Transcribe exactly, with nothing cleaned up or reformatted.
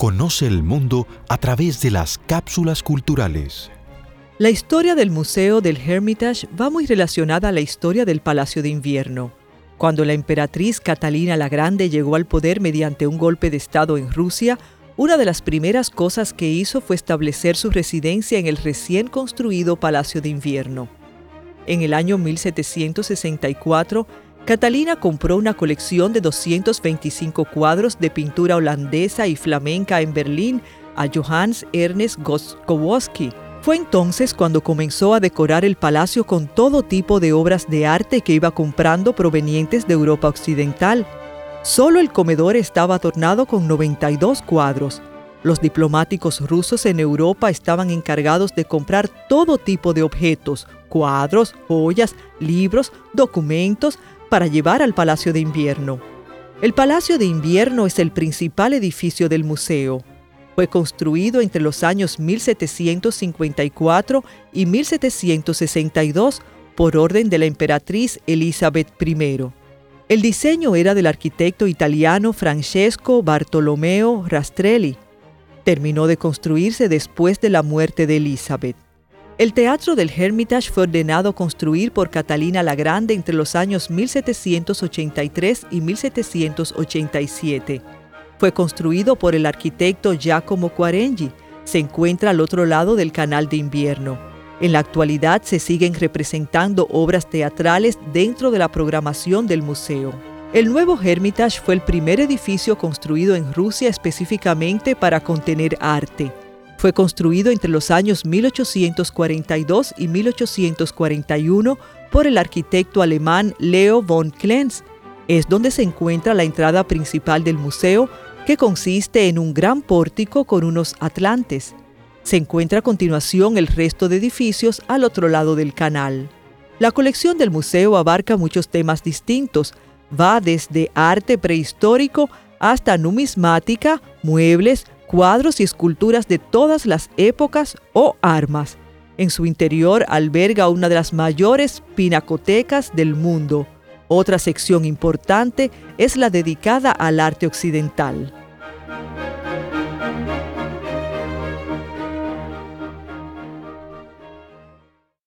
Conoce el mundo a través de las cápsulas culturales. La historia del Museo del Hermitage va muy relacionada a la historia del Palacio de Invierno. Cuando la emperatriz Catalina la Grande llegó al poder mediante un golpe de estado en Rusia, una de las primeras cosas que hizo fue establecer su residencia en el recién construido Palacio de Invierno. En el año mil setecientos sesenta y cuatro, Catalina compró una colección de doscientos veinticinco cuadros de pintura holandesa y flamenca en Berlín a Johannes Ernest Gostowski. Fue entonces cuando comenzó a decorar el palacio con todo tipo de obras de arte que iba comprando provenientes de Europa Occidental. Solo el comedor estaba adornado con noventa y dos cuadros. Los diplomáticos rusos en Europa estaban encargados de comprar todo tipo de objetos, cuadros, joyas, libros, documentos, para llevar al Palacio de Invierno. El Palacio de Invierno es el principal edificio del museo. Fue construido entre los años mil setecientos cincuenta y cuatro y mil setecientos sesenta y dos por orden de la emperatriz Elizabeth primera. El diseño era del arquitecto italiano Francesco Bartolomeo Rastrelli. Terminó de construirse después de la muerte de Elizabeth. El Teatro del Hermitage fue ordenado construir por Catalina la Grande entre los años mil setecientos ochenta y tres y mil setecientos ochenta y siete. Fue construido por el arquitecto Giacomo Quarengi. Se encuentra al otro lado del Canal de Invierno. En la actualidad se siguen representando obras teatrales dentro de la programación del museo. El nuevo Hermitage fue el primer edificio construido en Rusia específicamente para contener arte. Fue construido entre los años mil ochocientos cuarenta y dos y mil ochocientos cuarenta y uno por el arquitecto alemán Leo von Klenz. Es donde se encuentra la entrada principal del museo, que consiste en un gran pórtico con unos atlantes. Se encuentra a continuación el resto de edificios al otro lado del canal. La colección del museo abarca muchos temas distintos. Va desde arte prehistórico hasta numismática, muebles, cuadros y esculturas de todas las épocas o armas. En su interior alberga una de las mayores pinacotecas del mundo. Otra sección importante es la dedicada al arte occidental.